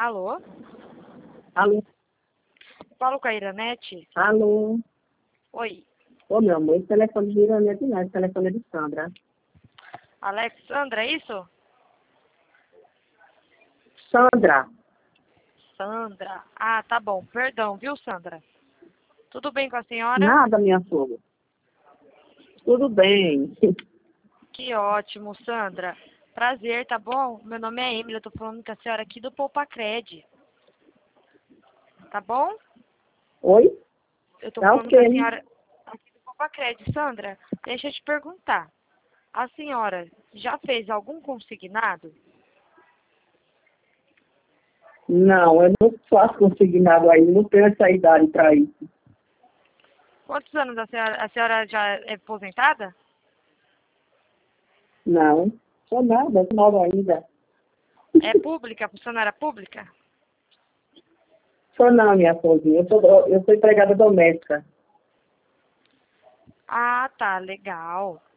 Alô? Alô? Falo com a Iranete? Alô? Oi. Ô, meu amor, esse telefone de Iranete não, esse telefone é de Sandra. Alexandra, é isso? Sandra, Sandra. Ah, tá bom. Perdão, viu, Sandra? Tudo bem com a senhora? nada, minha sogra. Tudo bem. Que ótimo, Sandra. Prazer, tá bom? Meu nome é Emily, eu tô falando com a senhora aqui do Poupacred. Tá bom? Oi? Eu tô Tá falando com a ok. senhora aqui do Poupacred. Sandra, deixa eu te perguntar. A senhora já fez algum consignado? Não, eu não faço consignado ainda, não tenho essa idade para isso. Quantos anos a senhora já é aposentada? Não, sou nada, sou nova ainda. É pública, funcionária pública? Sou não, minha sozinha, eu sou empregada doméstica. Ah, tá, legal.